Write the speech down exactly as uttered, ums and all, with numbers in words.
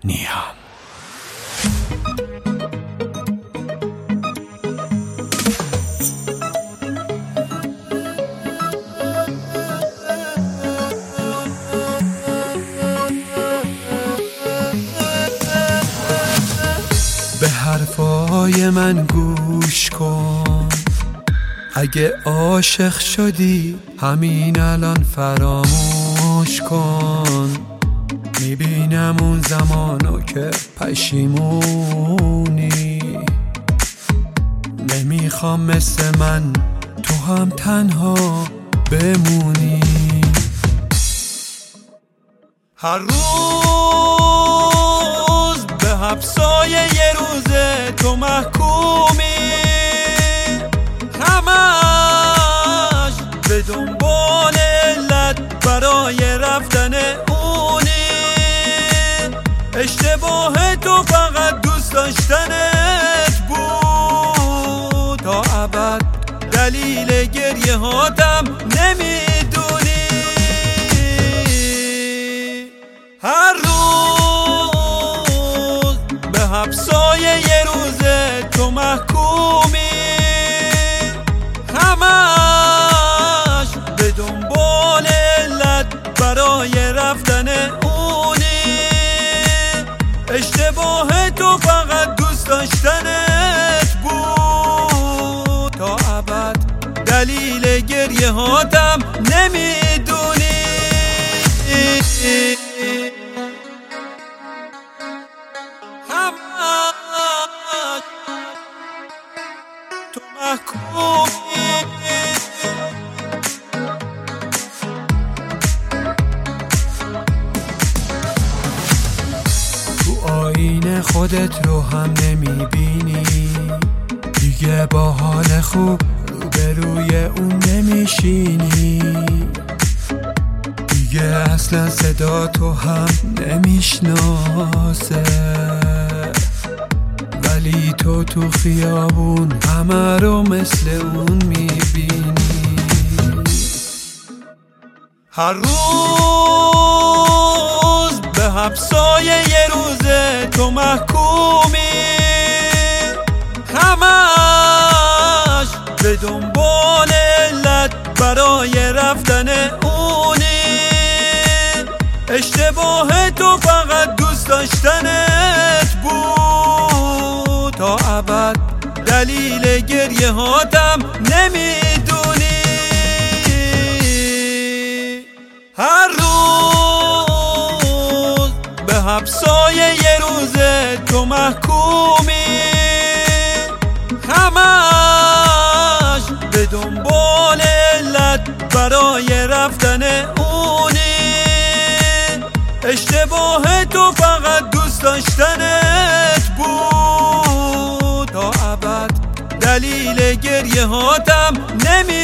نیام. به حرفای من گوش کن، اگه عاشق شدی همین الان فراموش کن. میبینم اون زمانو که پشیمونی، نمیخوام مثل من تو هم تنها بمونی. هر روز به حبسای یه روزه تو محکومی، همش به دنبال علت برای رفتن اونی. اشتباه تو فقط دوست داشتنت بود، تا ابد دلیل گریه هاتم نمیدونی. هر روز به حبسای یه روزه تو محکومی، همش به دنبال علت برای رفتن اونی. اشتباه تو فقط دوست داشتنت بود، تا ابد دلیل گریه هاتم نمیدونی. همش تو محکومی. آینه خودت رو هم نمیبینی، دیگه با حال خوب روبروی اون نمیشینی. دیگه اصلا صدا تو هم نمیشناسه، ولی تو تو خیابون همه رو مثل اون میبینی. هر روز به حبسای یه روزه تو محکومی، همش به دنبال علت برای رفتن اونی. اشتباه تو فقط دوست داشتنت بود، تا ابد دلیل گریه هاتم نمیدونی. هر روز به حبسای یه روزه تو محکومی، همش به دنبال علت برای رفتن اونی. اشتباه تو فقط دوست داشتنت بود، تا ابد دلیل گریه هاتم نمی